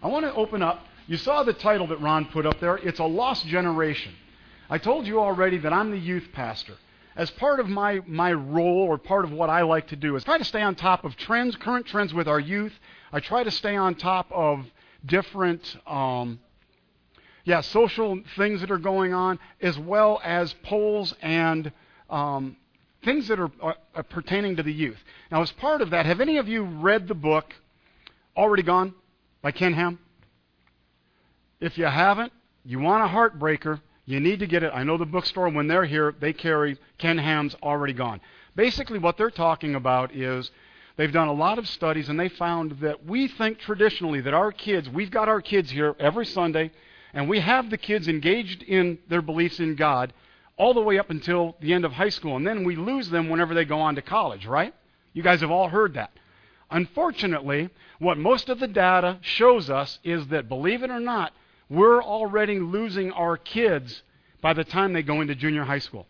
I want to open up. You saw the title that Ron put up there. It's A Lost Generation. I told you already that I'm the youth pastor. As part of my role, or part of what I like to do, is try to stay on top of trends, current trends with our youth. I try to stay on top of different social things that are going on, as well as polls and things that are pertaining to the youth. Now, as part of that, have any of you read the book Already Gone by Ken Ham? If you haven't, you want a heartbreaker, you need to get it. I know the bookstore, when they're here, they carry Ken Ham's Already Gone. Basically, what they're talking about is they've done a lot of studies, and they found that we think traditionally that our kids, we've got our kids here every Sunday, and we have the kids engaged in their beliefs in God all the way up until the end of high school, and then we lose them whenever they go on to college, right? You guys have all heard that. Unfortunately, what most of the data shows us is that, believe it or not, we're already losing our kids by the time they go into junior high school.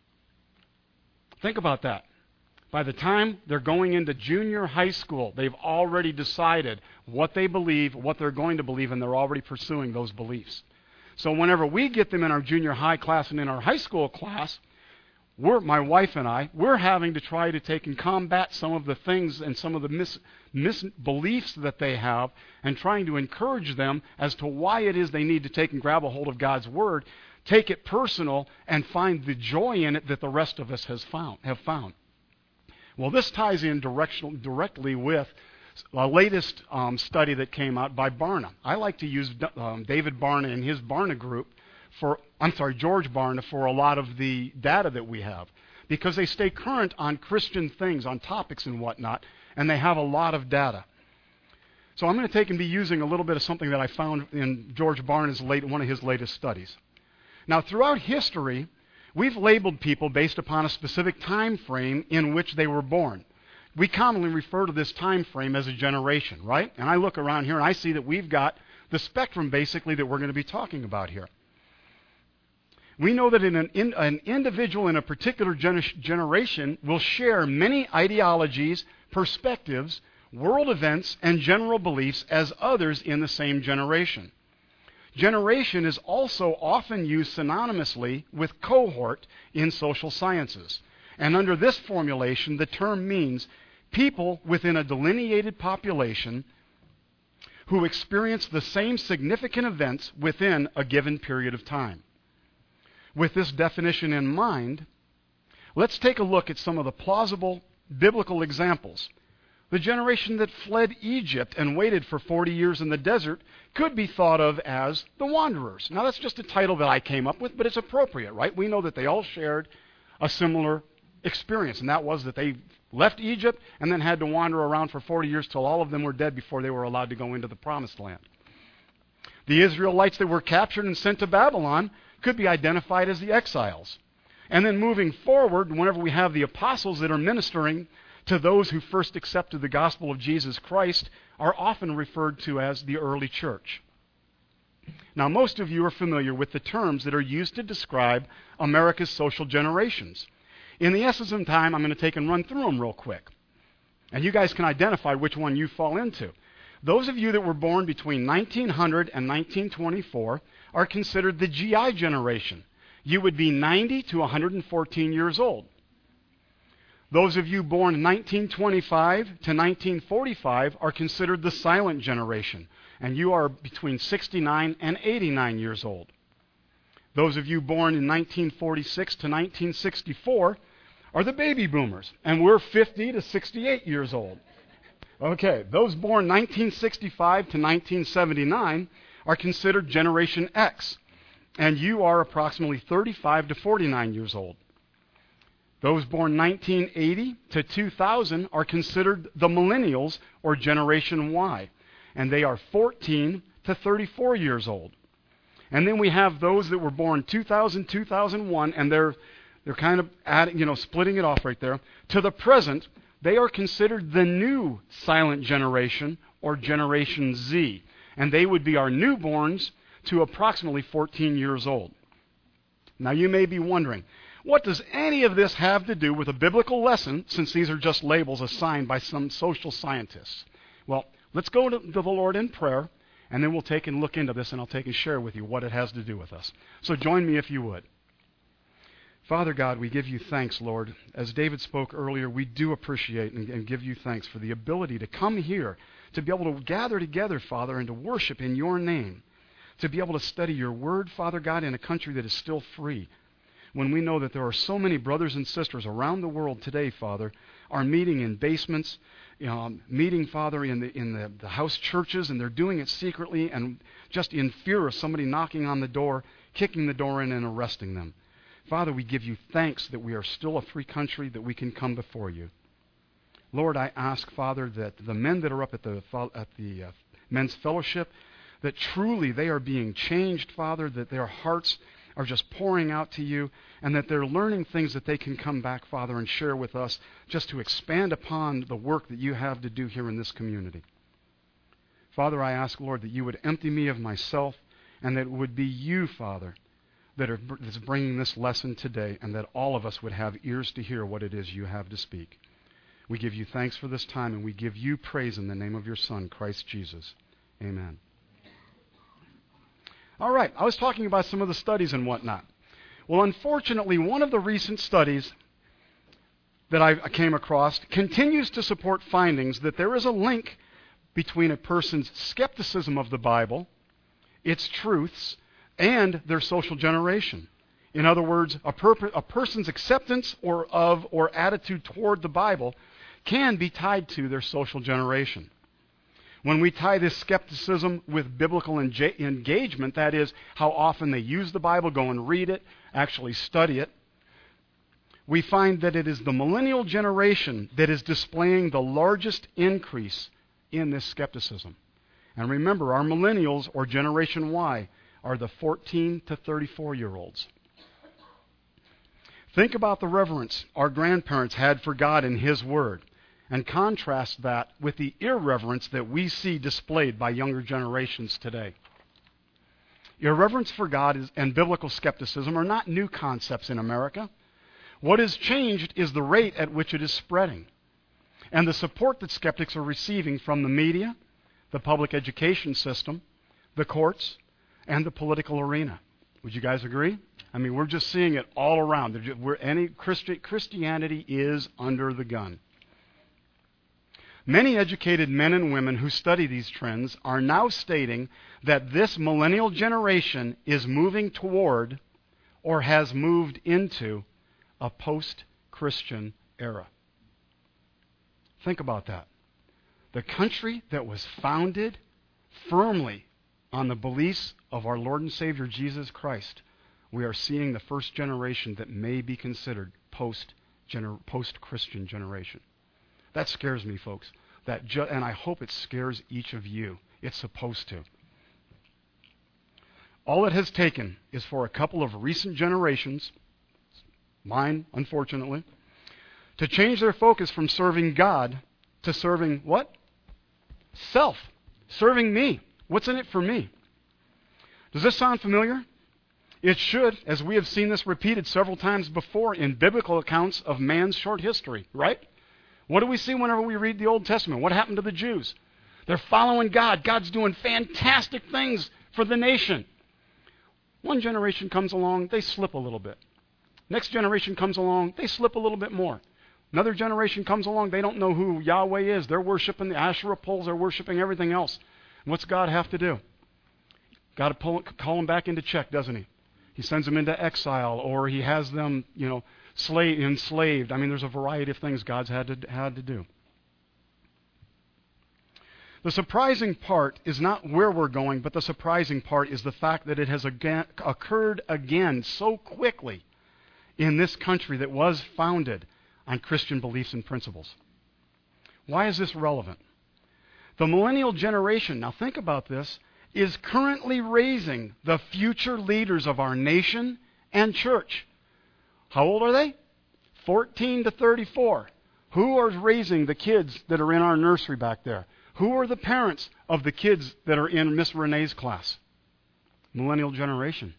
Think about that. By the time they're going into junior high school, they've already decided what they believe, what they're going to believe, and they're already pursuing those beliefs. So whenever we get them in our junior high class and in our high school class, my wife and I, we're having to try to take and combat some of the things and some of the misbeliefs that they have, and trying to encourage them as to why it is they need to take and grab a hold of God's Word, take it personal, and find the joy in it that the rest of us have found. Well, this ties in directly with the latest study that came out by Barna. I like to use David Barna and his Barna group George Barna for a lot of the data that we have, because they stay current on Christian things, on topics and whatnot, and they have a lot of data. So I'm going to take and be using a little bit of something that I found in George Barna's one of his latest studies. Now, throughout history, we've labeled people based upon a specific time frame in which they were born. We commonly refer to this time frame as a generation, right? And I look around here and I see that we've got the spectrum, basically, that we're going to be talking about here. We know that an individual in a particular generation will share many ideologies, perspectives, world events, and general beliefs as others in the same generation. Generation is also often used synonymously with cohort in social sciences. And under this formulation, the term means people within a delineated population who experience the same significant events within a given period of time. With this definition in mind, let's take a look at some of the plausible biblical examples. The generation that fled Egypt and waited for 40 years in the desert could be thought of as the wanderers. Now, that's just a title that I came up with, but it's appropriate, right? We know that they all shared a similar experience, and that was that they left Egypt and then had to wander around for 40 years till all of them were dead before they were allowed to go into the promised land. The Israelites that were captured and sent to Babylon could be identified as the exiles. And then moving forward, whenever we have the apostles that are ministering to those who first accepted the gospel of Jesus Christ, are often referred to as the early church. Now, most of you are familiar with the terms that are used to describe America's social generations. In the essence of time, I'm going to take and run through them real quick. And you guys can identify which one you fall into. Those of you that were born between 1900 and 1924 are considered the GI generation. You would be 90 to 114 years old. Those of you born 1925 to 1945 are considered the silent generation, and you are between 69 and 89 years old. Those of you born in 1946 to 1964 are the baby boomers, and we're 50 to 68 years old. Okay, those born 1965 to 1979 are considered Generation X, and you are approximately 35 to 49 years old. Those born 1980 to 2000 are considered the Millennials, or Generation Y, and they are 14 to 34 years old. And then we have those that were born 2000, 2001, and they're kind of adding, splitting it off right there. To the present, they are considered the new silent generation, or Generation Z. And they would be our newborns to approximately 14 years old. Now, you may be wondering, what does any of this have to do with a biblical lesson, since these are just labels assigned by some social scientists? Well, let's go to the Lord in prayer, and then we'll take and look into this, and I'll take and share with you what it has to do with us. So join me if you would. Father God, we give you thanks, Lord. As David spoke earlier, we do appreciate and give you thanks for the ability to come here, to be able to gather together, Father, and to worship in your name, to be able to study your word, Father God, in a country that is still free. When we know that there are so many brothers and sisters around the world today, Father, are meeting in basements, meeting, Father, in the house churches, and they're doing it secretly and just in fear of somebody knocking on the door, kicking the door in, and arresting them. Father, we give you thanks that we are still a free country, that we can come before you. Lord, I ask, Father, that the men that are up at the men's fellowship, that truly they are being changed, Father, that their hearts are just pouring out to you, and that they're learning things that they can come back, Father, and share with us just to expand upon the work that you have to do here in this community. Father, I ask, Lord, that you would empty me of myself, and that it would be you, Father, that's bringing this lesson today, and that all of us would have ears to hear what it is you have to speak. We give you thanks for this time, and we give you praise in the name of your Son, Christ Jesus. Amen. All right, I was talking about some of the studies and whatnot. Well, unfortunately, one of the recent studies that I came across continues to support findings that there is a link between a person's skepticism of the Bible, its truths, and their social generation. In other words, a person's acceptance or attitude toward the Bible can be tied to their social generation. When we tie this skepticism with biblical engagement, that is, how often they use the Bible, go and read it, actually study it, we find that it is the millennial generation that is displaying the largest increase in this skepticism. And remember, our millennials, or Generation Y, are the 14 to 34-year-olds. Think about the reverence our grandparents had for God and His Word, and contrast that with the irreverence that we see displayed by younger generations today. Irreverence for God and biblical skepticism are not new concepts in America. What has changed is the rate at which it is spreading, and the support that skeptics are receiving from the media, the public education system, the courts, and the political arena. Would you guys agree? I mean, we're just seeing it all around. Christianity is under the gun. Many educated men and women who study these trends are now stating that this millennial generation is moving toward or has moved into a post-Christian era. Think about that. The country that was founded firmly on the beliefs of our Lord and Savior Jesus Christ, we are seeing the first generation that may be considered post-Christian generation. That scares me, folks. And I hope it scares each of you. It's supposed to. All it has taken is for a couple of recent generations, mine, unfortunately, to change their focus from serving God to serving what? Self. Serving me. What's in it for me? Does this sound familiar? It should, as we have seen this repeated several times before in biblical accounts of man's short history, right? What do we see whenever we read the Old Testament? What happened to the Jews? They're following God. God's doing fantastic things for the nation. One generation comes along, they slip a little bit. Next generation comes along, they slip a little bit more. Another generation comes along, they don't know who Yahweh is. They're worshiping the Asherah poles. They're worshiping everything else. And what's God have to do? Got to call them back into check, doesn't He? He sends them into exile, or He has them, enslaved. I mean, there's a variety of things God's had to do. The surprising part is not where we're going, but the surprising part is the fact that it has occurred again so quickly in this country that was founded on Christian beliefs and principles. Why is this relevant? The millennial generation, now think about this, is currently raising the future leaders of our nation and church. How old are they? 14 to 34. Who are raising the kids that are in our nursery back there? Who are the parents of the kids that are in Miss Renee's class? Millennial generation.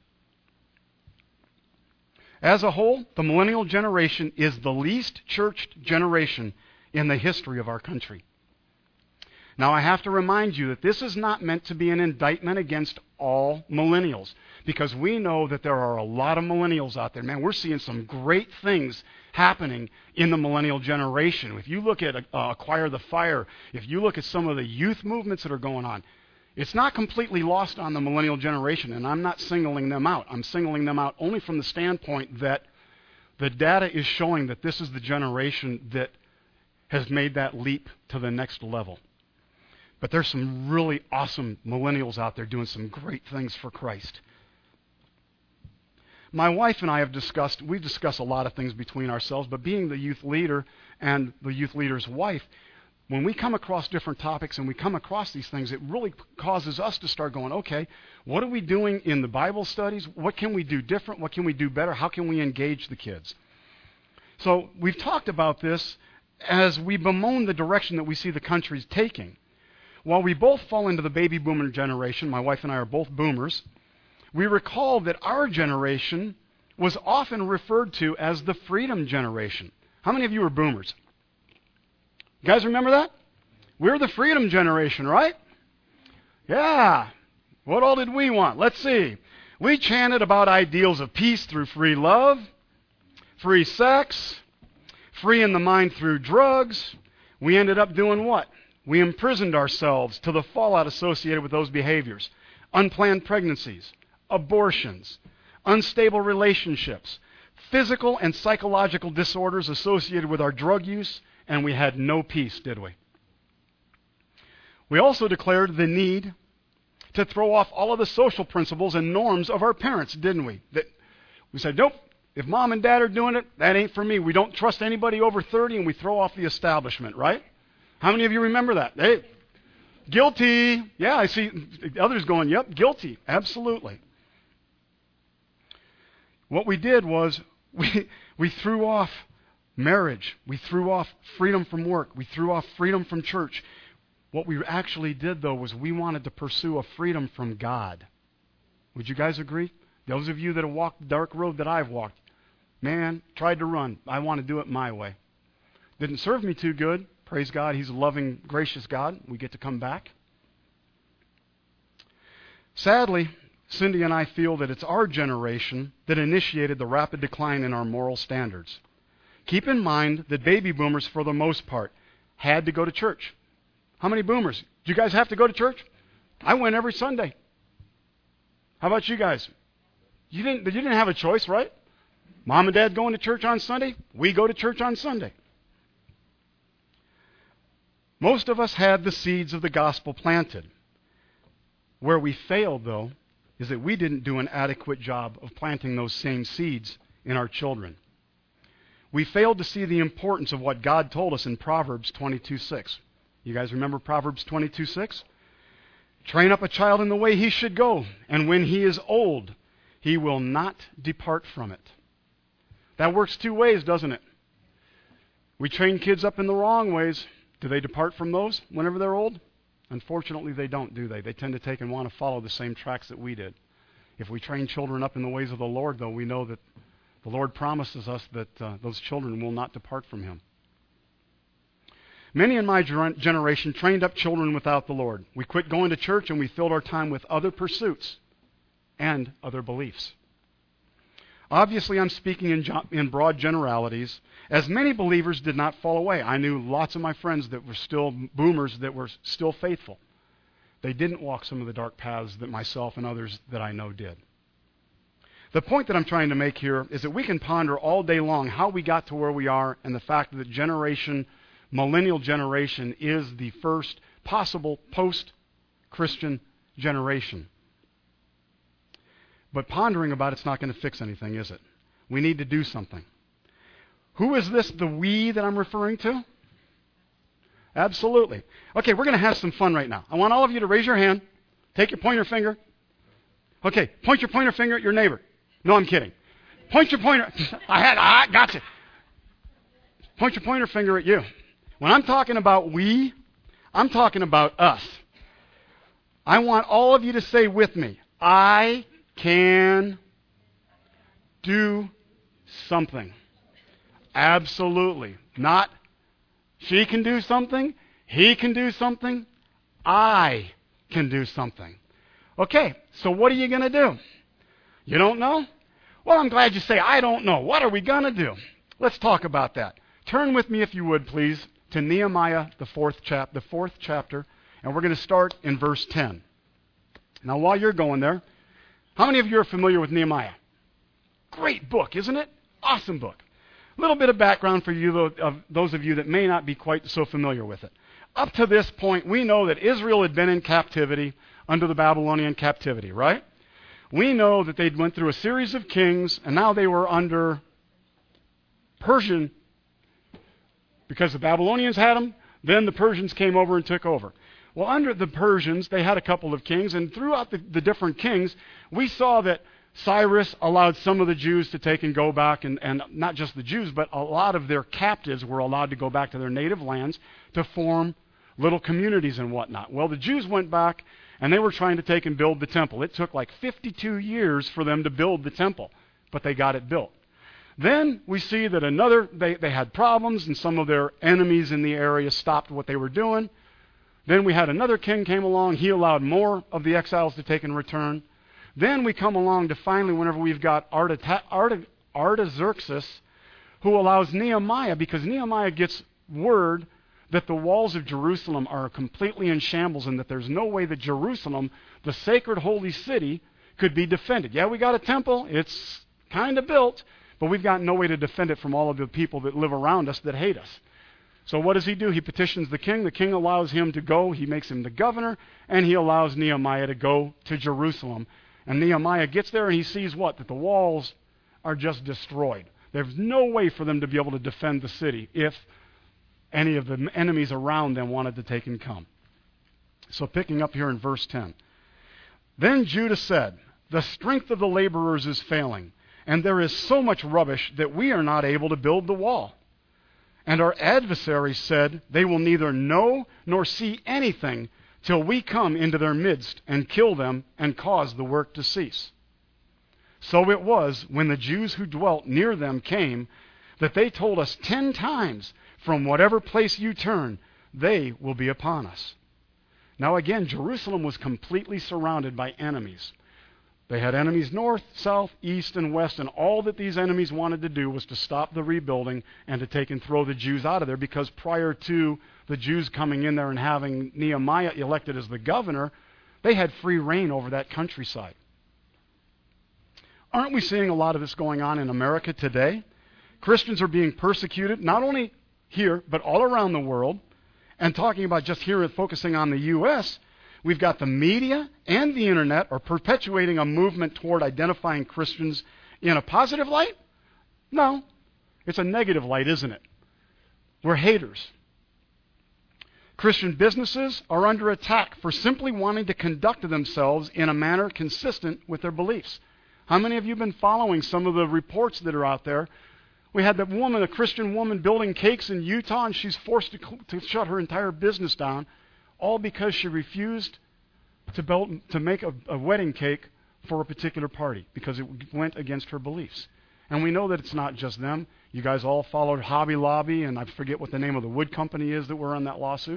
As a whole, the millennial generation is the least churched generation in the history of our country. Now, I have to remind you that this is not meant to be an indictment against all millennials, because we know that there are a lot of millennials out there. Man, we're seeing some great things happening in the millennial generation. If you look at Acquire the Fire, if you look at some of the youth movements that are going on, it's not completely lost on the millennial generation, and I'm not singling them out. I'm singling them out only from the standpoint that the data is showing that this is the generation that has made that leap to the next level. But there's some really awesome millennials out there doing some great things for Christ. My wife and I we've discussed a lot of things between ourselves, but being the youth leader and the youth leader's wife, when we come across different topics and we come across these things, it really causes us to start going, okay, what are we doing in the Bible studies? What can we do different? What can we do better? How can we engage the kids? So we've talked about this as we bemoan the direction that we see the country's taking. While we both fall into the baby boomer generation, my wife and I are both boomers, we recall that our generation was often referred to as the freedom generation. How many of you are boomers? You guys remember that? We're the freedom generation, right? Yeah. What all did we want? Let's see. We chanted about ideals of peace through free love, free sex, free in the mind through drugs. We ended up doing what? We imprisoned ourselves to the fallout associated with those behaviors. Unplanned pregnancies, abortions, unstable relationships, physical and psychological disorders associated with our drug use, and we had no peace, did we? We also declared the need to throw off all of the social principles and norms of our parents, didn't we? That we said, nope, if mom and dad are doing it, that ain't for me. We don't trust anybody over 30, and we throw off the establishment, right? How many of you remember that? Hey, guilty. Yeah, I see others going, yep, guilty. Absolutely. What we did was we threw off marriage. We threw off freedom from work. We threw off freedom from church. What we actually did, though, was we wanted to pursue a freedom from God. Would you guys agree? Those of you that have walked the dark road that I've walked, man, tried to run. I want to do it my way. Didn't serve me too good. Praise God, He's a loving, gracious God. We get to come back. Sadly, Cindy and I feel that it's our generation that initiated the rapid decline in our moral standards. Keep in mind that baby boomers, for the most part, had to go to church. How many boomers? Do you guys have to go to church? I went every Sunday. How about you guys? You didn't have a choice, right? Mom and Dad going to church on Sunday? We go to church on Sunday. Most of us had the seeds of the gospel planted. Where we failed, though, is that we didn't do an adequate job of planting those same seeds in our children. We failed to see the importance of what God told us in Proverbs 22:6. You guys remember Proverbs 22:6? Train up a child in the way he should go, and when he is old, he will not depart from it. That works two ways, doesn't it? We train kids up in the wrong ways. Do they depart from those whenever they're old? Unfortunately, they don't, do they? They tend to take and want to follow the same tracks that we did. If we train children up in the ways of the Lord, though, we know that the Lord promises us that those children will not depart from Him. Many in my generation trained up children without the Lord. We quit going to church and we filled our time with other pursuits and other beliefs. Obviously, I'm speaking in broad generalities, as many believers did not fall away. I knew lots of my friends that were still boomers that were still faithful. They didn't walk some of the dark paths that myself and others that I know did. The point that I'm trying to make here is that we can ponder all day long how we got to where we are and the fact that millennial generation is the first possible post-Christian generation. But pondering about it's not going to fix anything, is it? We need to do something. Who is this, the we that I'm referring to? Absolutely. Okay, we're going to have some fun right now. I want all of you to raise your hand. Take your pointer finger. Okay, point your pointer finger at your neighbor. No, I'm kidding. Point your pointer. I gotcha. Point your pointer finger at you. When I'm talking about we, I'm talking about us. I want all of you to say with me, I can do something. Absolutely. Not she can do something, he can do something. I can do something. Okay, so what are you going to do? You don't know? Well, I'm glad you say, I don't know. What are we going to do? Let's talk about that. Turn with me, if you would, please, to Nehemiah, the fourth chapter, and we're going to start in verse 10. Now, while you're going there, how many of you are familiar with Nehemiah? Great book, isn't it? Awesome book. A little bit of background for you, those of you that may not be quite so familiar with it. Up to this point, we know that Israel had been in captivity under the Babylonian captivity, right? We know that they'd went through a series of kings, and now they were under Persian, because the Babylonians had them, then the Persians came over and took over. Well, under the Persians, they had a couple of kings, and throughout the different kings, we saw that Cyrus allowed some of the Jews to take and go back, and not just the Jews, but a lot of their captives were allowed to go back to their native lands to form little communities and whatnot. Well, the Jews went back, and they were trying to take and build the temple. It took like 52 years for them to build the temple, but they got it built. Then we see that they had problems, and some of their enemies in the area stopped what they were doing. Then we had another king came along. He allowed more of the exiles to take and return. Then we come along to finally, whenever we've got Artaxerxes, who allows Nehemiah, because Nehemiah gets word that the walls of Jerusalem are completely in shambles and that there's no way that Jerusalem, the sacred holy city, could be defended. Yeah, we got a temple. It's kind of built, but we've got no way to defend it from all of the people that live around us that hate us. So what does he do? He petitions the king. The king allows him to go. He makes him the governor, and he allows Nehemiah to go to Jerusalem. And Nehemiah gets there, and he sees what? That the walls are just destroyed. There's no way for them to be able to defend the city if any of the enemies around them wanted to take and come. So picking up here in verse 10. Then Judah said, "The strength of the laborers is failing, and there is so much rubbish that we are not able to build the wall. And our adversaries said, they will neither know nor see anything till we come into their midst and kill them and cause the work to cease. So it was, when the Jews who dwelt near them came, that they told us 10 times, from whatever place you turn, they will be upon us." Now again, Jerusalem was completely surrounded by enemies. They had enemies north, south, east, and west, and all that these enemies wanted to do was to stop the rebuilding and to take and throw the Jews out of there, because prior to the Jews coming in there and having Nehemiah elected as the governor, they had free reign over that countryside. Aren't we seeing a lot of this going on in America today? Christians are being persecuted, not only here, but all around the world. And talking about just here, focusing on the U.S., we've got the media and the internet are perpetuating a movement toward identifying Christians in a positive light? No. It's a negative light, isn't it? We're haters. Christian businesses are under attack for simply wanting to conduct themselves in a manner consistent with their beliefs. How many of you have been following some of the reports that are out there? We had that woman, a Christian woman, building cakes in Utah, and she's forced to shut her entire business down, all because she refused to make a wedding cake for a particular party because it went against her beliefs. And we know that it's not just them. You guys all followed Hobby Lobby, and I forget what the name of the wood company is that were on that lawsuit.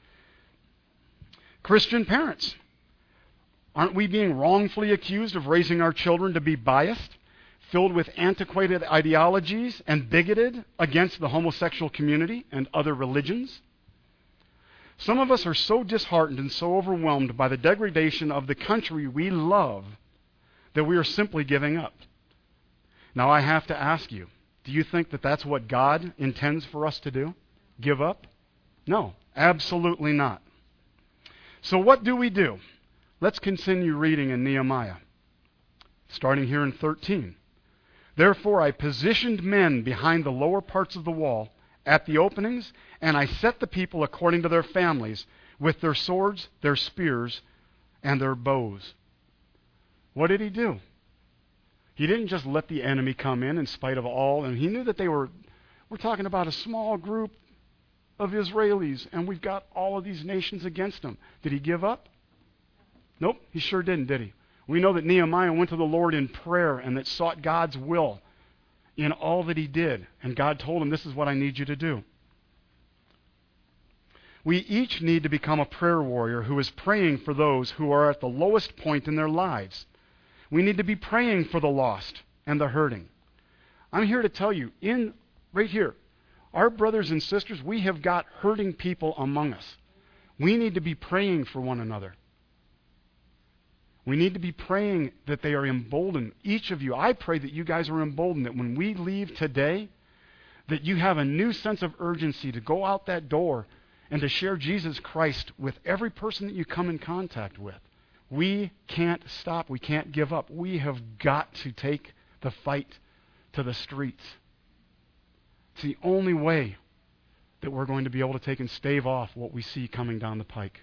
Christian parents. Aren't we being wrongfully accused of raising our children to be biased, filled with antiquated ideologies, and bigoted against the homosexual community and other religions? Some of us are so disheartened and so overwhelmed by the degradation of the country we love that we are simply giving up. Now I have to ask you, do you think that that's what God intends for us to do? Give up? No, absolutely not. So what do we do? Let's continue reading in Nehemiah, starting here in 13. "Therefore I positioned men behind the lower parts of the wall at the openings, and I set the people according to their families, with their swords, their spears, and their bows." What did he do? He didn't just let the enemy come in spite of all, and he knew that we're talking about a small group of Israelis, and we've got all of these nations against them. Did he give up? Nope, he sure didn't, did he? We know that Nehemiah went to the Lord in prayer and that sought God's will in all that he did. And God told him, this is what I need you to do. We each need to become a prayer warrior who is praying for those who are at the lowest point in their lives. We need to be praying for the lost and the hurting. I'm here to tell you, right here, our brothers and sisters, we have got hurting people among us. We need to be praying for one another. We need to be praying that they are emboldened. Each of you, I pray that you guys are emboldened, that when we leave today, that you have a new sense of urgency to go out that door and to share Jesus Christ with every person that you come in contact with. We can't stop. We can't give up. We have got to take the fight to the streets. It's the only way that we're going to be able to take and stave off what we see coming down the pike.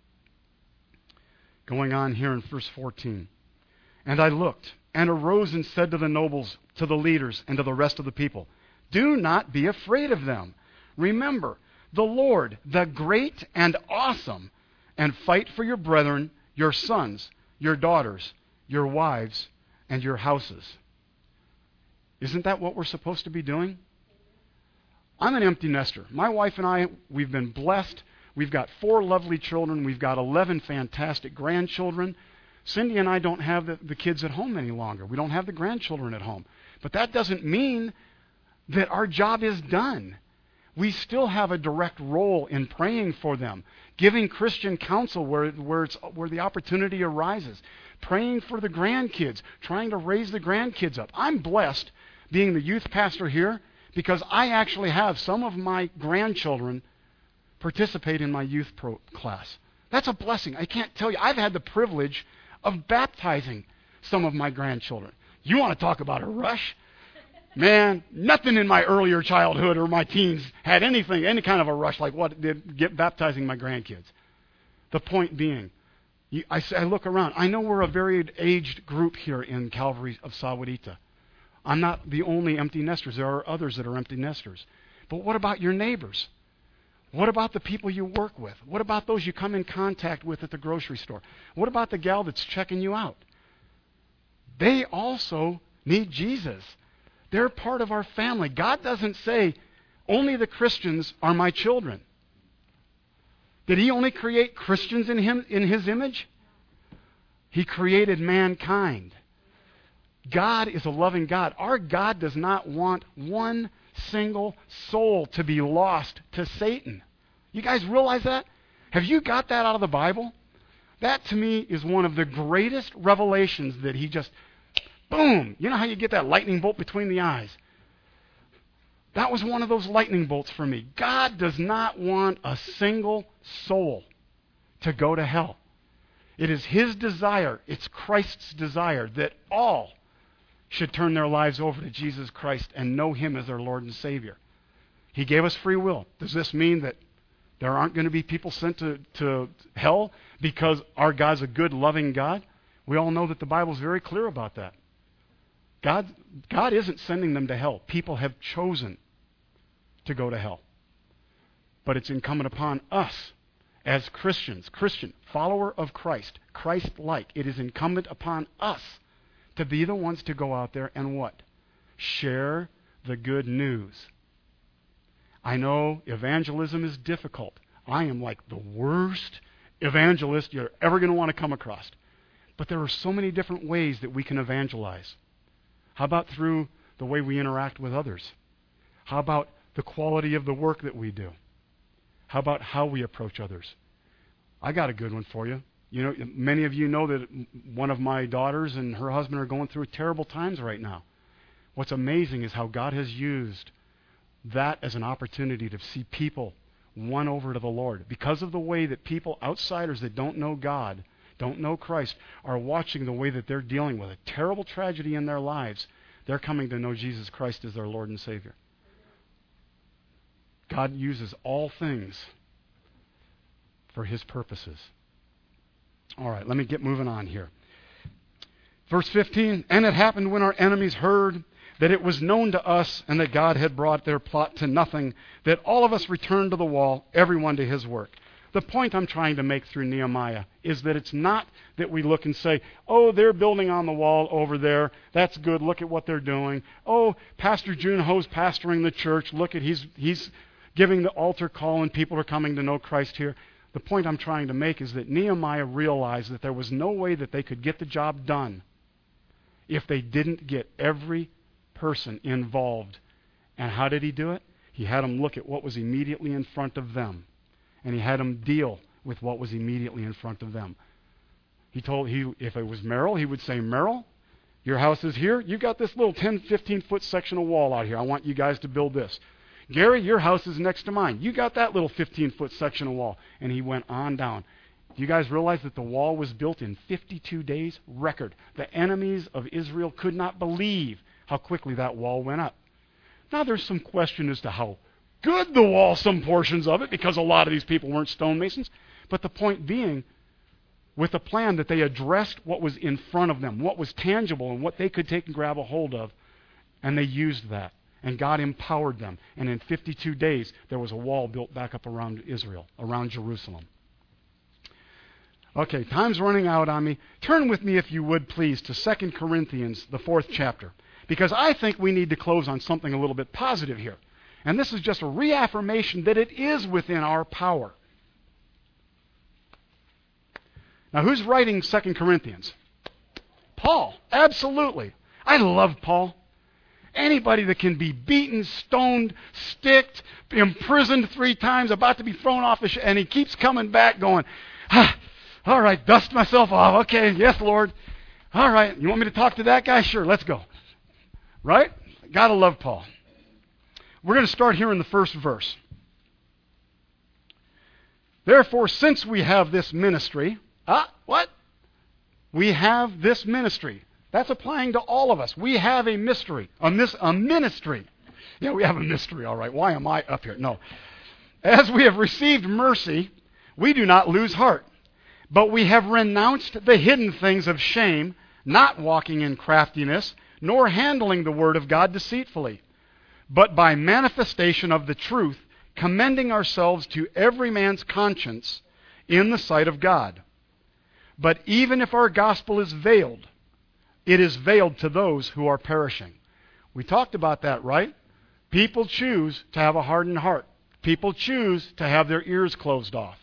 Going on here in verse 14. And I looked and arose and said to the nobles, to the leaders, and to the rest of the people, do not be afraid of them. Remember the Lord, the great and awesome, and fight for your brethren, your sons, your daughters, your wives, and your houses. Isn't that what we're supposed to be doing? I'm an empty nester. My wife and I, we've been blessed. We've got 4 lovely children. We've got 11 fantastic grandchildren. Cindy and I don't have the kids at home any longer. We don't have the grandchildren at home. But that doesn't mean that our job is done. We still have a direct role in praying for them, giving Christian counsel where the opportunity arises, praying for the grandkids, trying to raise the grandkids up. I'm blessed being the youth pastor here because I actually have some of my grandchildren participate in my youth class. That's a blessing. I can't tell you. I've had the privilege of baptizing some of my grandchildren. You want to talk about a rush? Man, nothing in my earlier childhood or my teens had any kind of a rush like what did baptizing my grandkids. The point being, I look around. I know we're a very aged group here in Calvary of Sahuarita. I'm not the only empty nesters. There are others that are empty nesters. But what about your neighbors? What about the people you work with? What about those you come in contact with at the grocery store? What about the gal that's checking you out? They also need Jesus. They're part of our family. God doesn't say, only the Christians are my children. Did He only create Christians in His image? He created mankind. God is a loving God. Our God does not want one single soul to be lost to Satan. You guys realize that? Have you got that out of the Bible? That to me is one of the greatest revelations that He just, boom! You know how you get that lightning bolt between the eyes? That was one of those lightning bolts for me. God does not want a single soul to go to hell. It is His desire, it's Christ's desire, that all should turn their lives over to Jesus Christ and know Him as their Lord and Savior. He gave us free will. Does this mean that there aren't going to be people sent to hell because our God's a good, loving God? We all know that the Bible is very clear about that. God isn't sending them to hell. People have chosen to go to hell. But it's incumbent upon us as Christians, Christian, follower of Christ, Christ-like. It is incumbent upon us to be the ones to go out there and what? Share the good news. I know evangelism is difficult. I am like the worst evangelist you're ever going to want to come across. But there are so many different ways that we can evangelize. How about through the way we interact with others? How about the quality of the work that we do? How about how we approach others? I got a good one for you. You know, many of you know that one of my daughters and her husband are going through terrible times right now. What's amazing is how God has used that as an opportunity to see people won over to the Lord. Because of the way that people, outsiders that don't know God, don't know Christ, are watching the way that they're dealing with a terrible tragedy in their lives, they're coming to know Jesus Christ as their Lord and Savior. God uses all things for His purposes. All right, let me get moving on here. Verse 15, and it happened when our enemies heard that it was known to us and that God had brought their plot to nothing, that all of us returned to the wall, everyone to his work. The point I'm trying to make through Nehemiah is that it's not that we look and say, oh, they're building on the wall over there. That's good. Look at what they're doing. Oh, Pastor Junho's pastoring the church. Look at he's giving the altar call and people are coming to know Christ here. The point I'm trying to make is that Nehemiah realized that there was no way that they could get the job done if they didn't get every person involved. And how did he do it? He had them look at what was immediately in front of them. And he had them deal with what was immediately in front of them. If it was Merrill, he would say, Merrill, your house is here. You got this little 10, 15-foot section of wall out here. I want you guys to build this. Gary, your house is next to mine. You got that little 15-foot section of wall. And he went on down. Do you guys realize that the wall was built in 52 days? Record. The enemies of Israel could not believe how quickly that wall went up. Now there's some question as to how good the wall, some portions of it, because a lot of these people weren't stonemasons. But the point being, with a plan that they addressed what was in front of them, what was tangible and what they could take and grab a hold of, and they used that. And God empowered them. And in 52 days, there was a wall built back up around Israel, around Jerusalem. Okay, time's running out on me. Turn with me, if you would, please, to 2 Corinthians, the 4th chapter. Because I think we need to close on something a little bit positive here. And this is just a reaffirmation that it is within our power. Now, who's writing 2 Corinthians? Paul. Absolutely. I love Paul. Anybody that can be beaten, stoned, sticked, imprisoned 3 times, about to be thrown off the and he keeps coming back going, all right, dust myself off. Okay, yes, Lord. All right, you want me to talk to that guy? Sure, let's go. Right? Gotta love Paul. We're going to start here in the first verse. Therefore, since we have this ministry, what? We have this ministry. That's applying to all of us. We have a mystery, a ministry. Yeah, we have a mystery, all right. Why am I up here? No. As we have received mercy, we do not lose heart. But we have renounced the hidden things of shame, not walking in craftiness, nor handling the word of God deceitfully, but by manifestation of the truth, commending ourselves to every man's conscience in the sight of God. But even if our gospel is veiled, it is veiled to those who are perishing. We talked about that, right? People choose to have a hardened heart. People choose to have their ears closed off.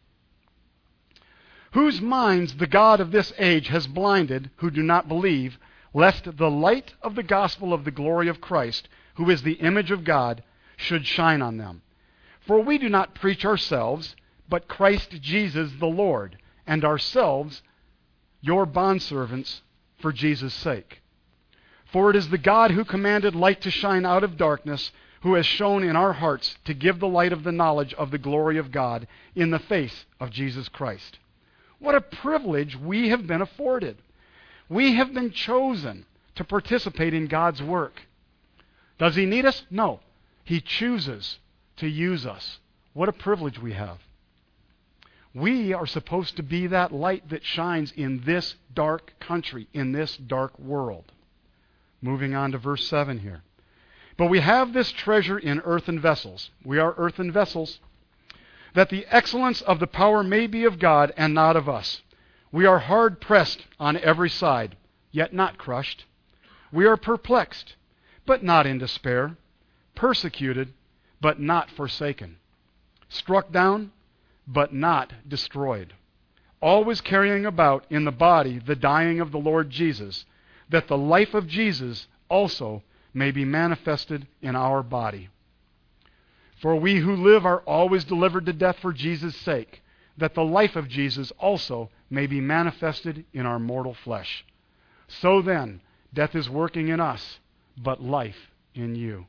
Whose minds the God of this age has blinded, who do not believe, lest the light of the gospel of the glory of Christ, who is the image of God, should shine on them. For we do not preach ourselves, but Christ Jesus the Lord, and ourselves your bondservants for Jesus' sake. For it is the God who commanded light to shine out of darkness, who has shone in our hearts to give the light of the knowledge of the glory of God in the face of Jesus Christ. What a privilege we have been afforded. We have been chosen to participate in God's work. Does He need us? No. He chooses to use us. What a privilege we have. We are supposed to be that light that shines in this dark country, in this dark world. Moving on to verse 7 here. But we have this treasure in earthen vessels. We are earthen vessels. That the excellence of the power may be of God and not of us. We are hard pressed on every side, yet not crushed. We are perplexed, but not in despair. Persecuted, but not forsaken. Struck down, but not destroyed. Always carrying about in the body the dying of the Lord Jesus, that the life of Jesus also may be manifested in our body. For we who live are always delivered to death for Jesus' sake, that the life of Jesus also may be manifested in our mortal flesh. So then, death is working in us, but life in you.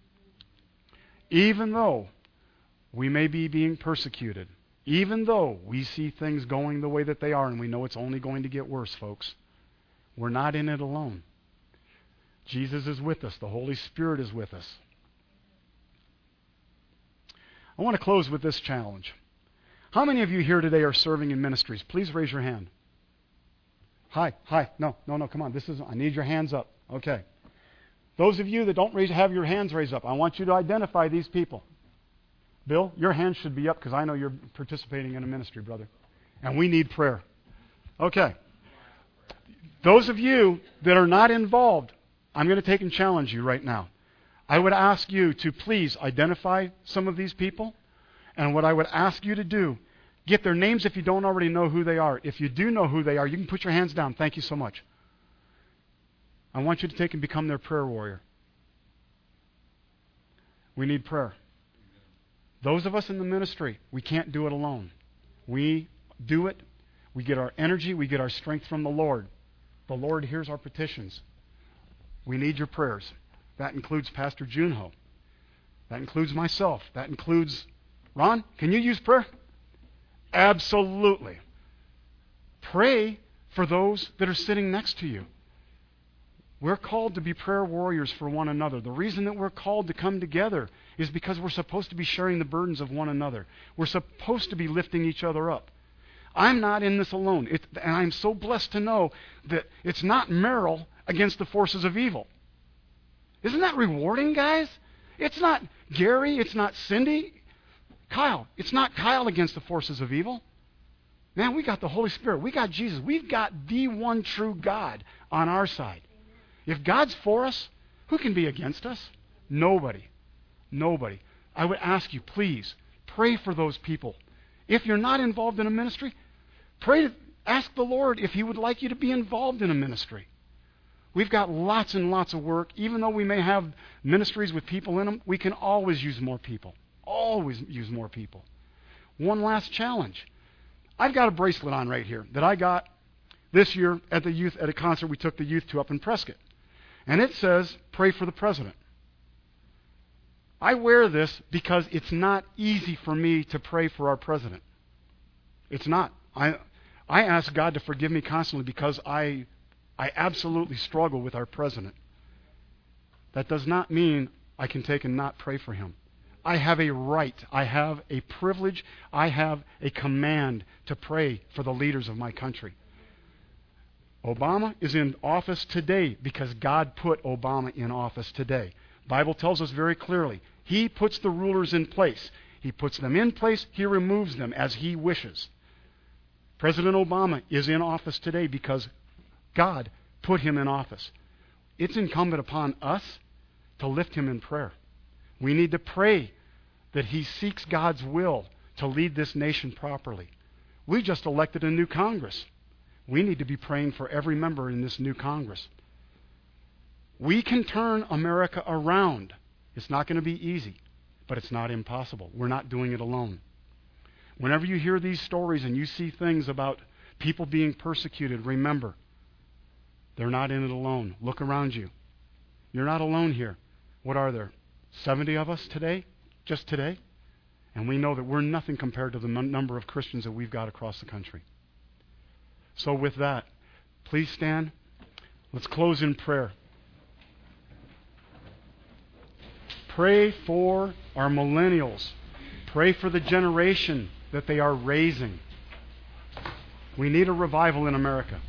Even though we may be being persecuted, even though we see things going the way that they are, and we know it's only going to get worse, folks, we're not in it alone. Jesus is with us. The Holy Spirit is with us. I want to close with this challenge. How many of you here today are serving in ministries? Please raise your hand. Hi. No, come on. I need your hands up. Okay. Those of you that don't have your hands raised up, I want you to identify these people. Bill, your hand should be up because I know you're participating in a ministry, brother. And we need prayer. Okay. Those of you that are not involved, I'm going to take and challenge you right now. I would ask you to please identify some of these people. And what I would ask you to do, get their names if you don't already know who they are. If you do know who they are, you can put your hands down. Thank you so much. I want you to take and become their prayer warrior. We need prayer. Those of us in the ministry, we can't do it alone. We do it. We get our energy. We get our strength from the Lord. The Lord hears our petitions. We need your prayers. That includes Pastor Junho. That includes myself. That includes Ron. Can you use prayer? Absolutely. Pray for those that are sitting next to you. We're called to be prayer warriors for one another. The reason that we're called to come together is because we're supposed to be sharing the burdens of one another. We're supposed to be lifting each other up. I'm not in this alone. And I'm so blessed to know that it's not Merrill against the forces of evil. Isn't that rewarding, guys? It's not Gary. It's not Cindy. Kyle. It's not Kyle against the forces of evil. Man, we got the Holy Spirit. We got Jesus. We've got the one true God on our side. If God's for us, who can be against us? Nobody. Nobody. I would ask you, please, pray for those people. If you're not involved in a ministry, ask the Lord if He would like you to be involved in a ministry. We've got lots and lots of work. Even though we may have ministries with people in them, we can always use more people. Always use more people. One last challenge. I've got a bracelet on right here that I got this year at a concert we took the youth to up in Prescott. And it says, pray for the president. I wear this because it's not easy for me to pray for our president. It's not. I ask God to forgive me constantly because I absolutely struggle with our president. That does not mean I can take and not pray for him. I have a right, I have a privilege, I have a command to pray for the leaders of my country. Obama is in office today because God put Obama in office today. The Bible tells us very clearly, He puts the rulers in place. He puts them in place, He removes them as He wishes. President Obama is in office today because God put him in office. It's incumbent upon us to lift him in prayer. We need to pray that he seeks God's will to lead this nation properly. We just elected a new Congress. We need to be praying for every member in this new Congress. We can turn America around. It's not going to be easy, but it's not impossible. We're not doing it alone. Whenever you hear these stories and you see things about people being persecuted, remember, they're not in it alone. Look around you. You're not alone here. What are there? 70 of us today? Just today? And we know that we're nothing compared to the number of Christians that we've got across the country. So with that, please stand. Let's close in prayer. Pray for our millennials. Pray for the generation that they are raising. We need a revival in America.